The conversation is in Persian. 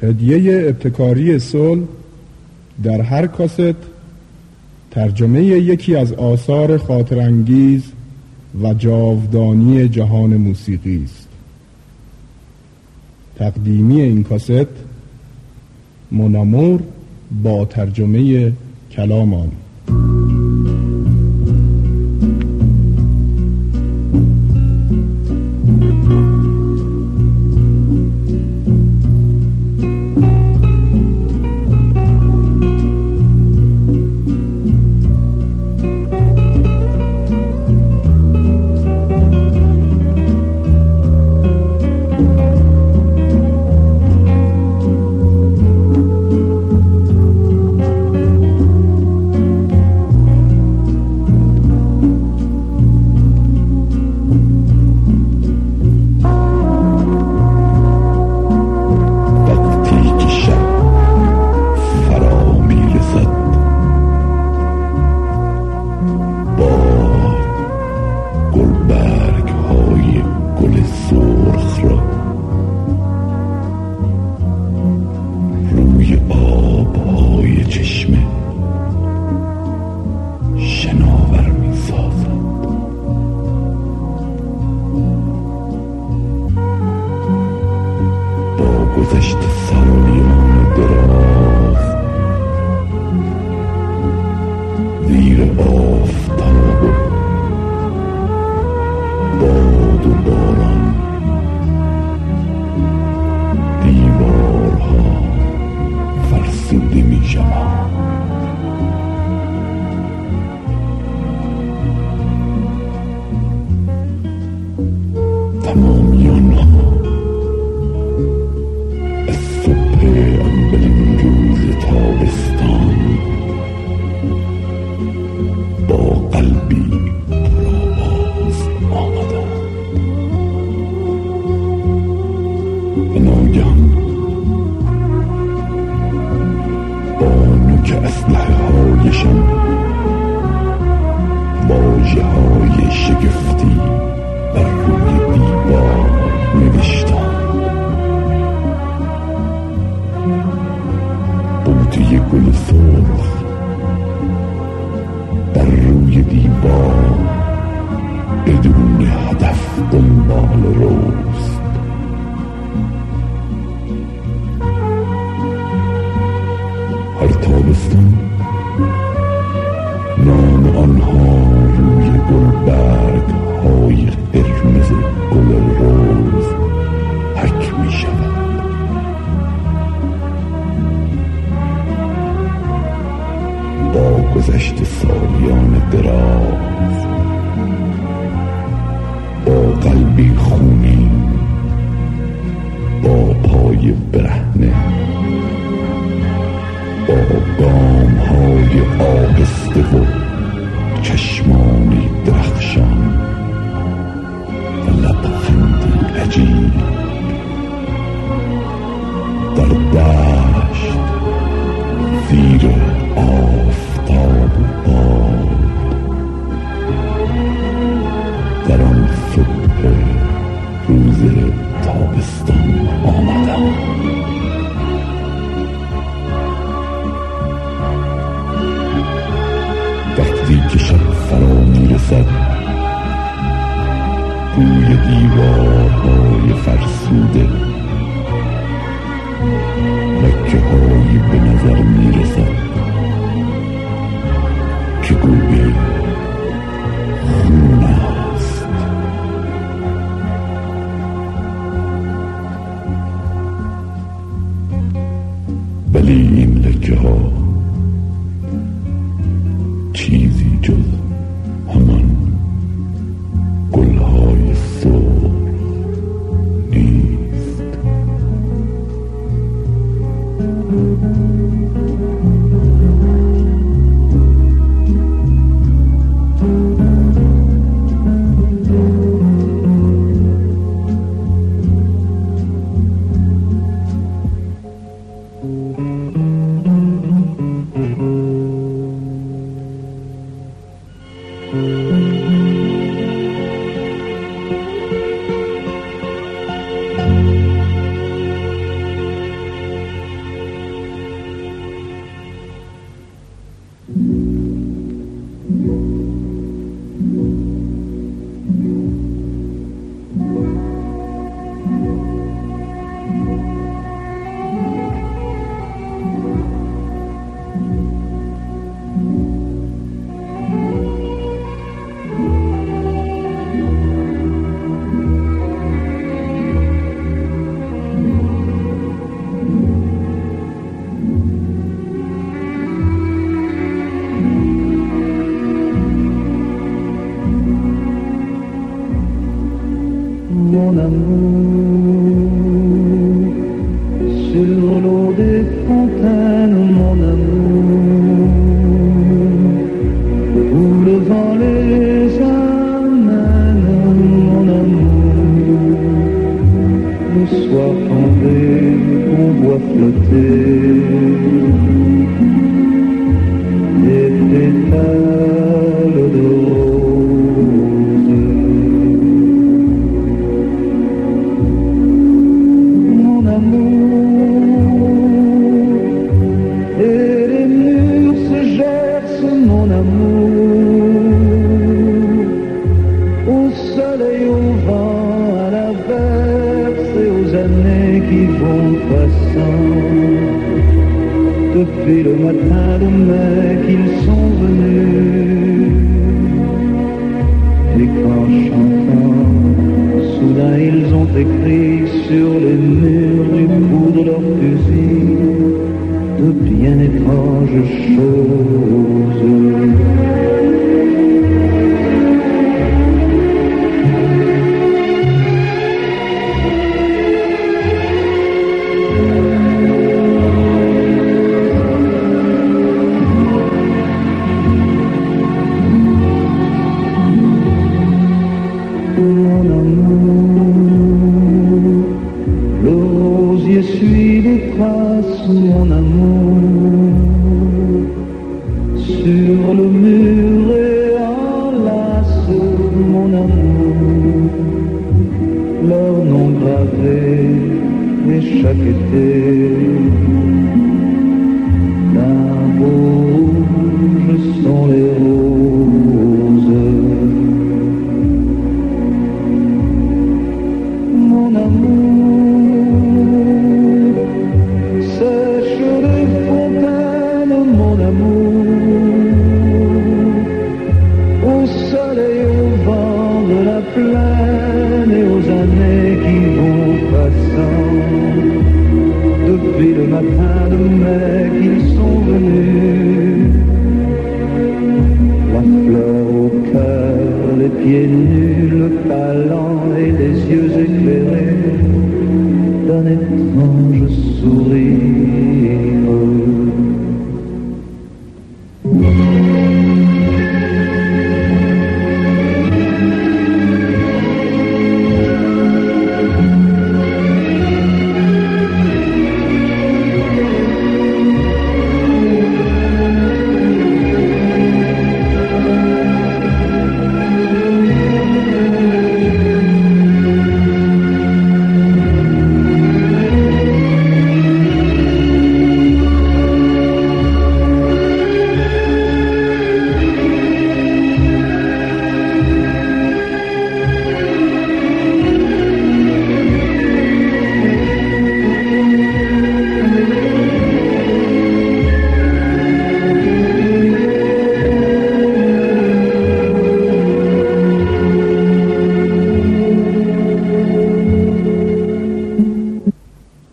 هدیه ابتکاری صلح در هر کاست ترجمه یکی از آثار خاطرانگیز و جاودانی جهان موسیقی است. تقدیمی این کاست منامور با ترجمه کلام آن. گذشت سالیان دراز زیر آفتاب و باد و باران دیوارها فرسوده می شود. تمامی آنها از صبح اولین روز تابستان با قلبی پرآواز آمدند و ناگهان با نوک اسلحه هایشان واژه های شگفتی بر روی دیوار نوشتند. بوته گل سرخ بر روی دیوار بدون هدف دنبال روست. هر تابستان نام آنها روی گلبرگ های قرمز گل روز حک می شود. با گذشت سالیان دراز با قلبی خونین با پای برهنه با گام های آهسته و چشمانی درخشان و لبخندی عجیب در دشت زیر آفتاب و باد در آن صبح روز تابستان آمدم. وقتی که شب فرا میرسد روی دیوارهای فرسوده لکه هایی به نظر میرسد که گویی خون است. ولی این لکه ها چیزی جز همان گلهای سرخ نیست. amour, sur l'eau des fontaines, mon amour, où le vent les amène, mon amour, le soir tombé, on voit flotter des pétales de rose. Mon amour, et les murs se gercent, mon amour, au soleil, au vent, à l'averse et aux années qui vont passant. Depuis le matin de mai qu'ils sont venus, et qu'en chantant, soudain ils ont écrit sur les murs du bout de leur fusil de bien étranges choses. Mon amour, le rosier suit les traces, mon amour, sur le mur et enlace, mon amour, leur nom gravé et chaque été d'un beau rouge sont les roses. Mon amour, sèche les fontaines, mon amour, au soleil, au vent de la plaine et aux années qui vont passant. Depuis le matin de mai qu'ils sont venus, la fleur au cœur, les pieds nus, le talent et les yeux éclairés d'un étrange sourire.